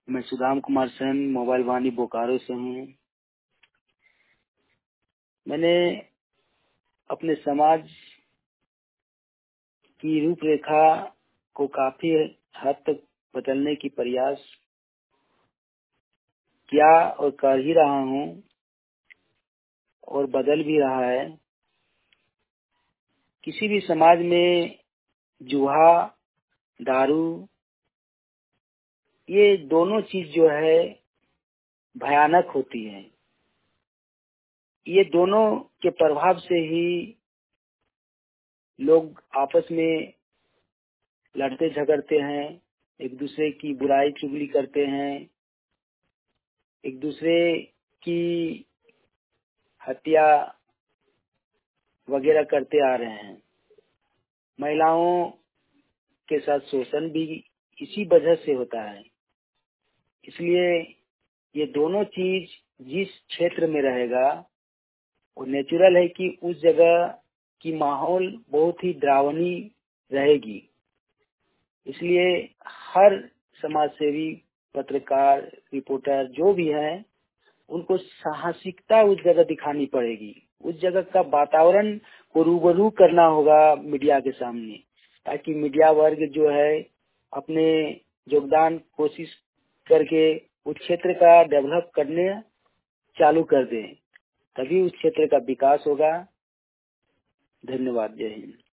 मैं सुदाम कुमार सेन मोबाइल वाणी बोकारो से हूँ। मैंने अपने समाज की रूपरेखा को काफी हद तक बदलने की प्रयास किया और कर ही रहा हूँ और बदल भी रहा है। किसी भी समाज में जुआ, दारू, ये दोनों चीज जो है भयानक होती है। ये दोनों के प्रभाव से ही लोग आपस में लड़ते झगड़ते हैं, एक दूसरे की बुराई चुगली करते हैं, एक दूसरे की हत्या वगैरह करते आ रहे हैं। महिलाओं के साथ शोषण भी इसी वजह से होता है। इसलिए ये दोनों चीज जिस क्षेत्र में रहेगा वो नेचुरल है कि उस जगह की माहौल बहुत ही डरावनी रहेगी। इसलिए हर समाज सेवी, पत्रकार, रिपोर्टर जो भी है, उनको साहसिकता उस जगह दिखानी पड़ेगी। उस जगह का वातावरण को रूबरू करना होगा मीडिया के सामने, ताकि मीडिया वर्ग जो है अपने योगदान कोशिश करके उस क्षेत्र का डेवलप करने चालू कर दे, तभी उस क्षेत्र का विकास होगा। धन्यवाद। जय हिंद।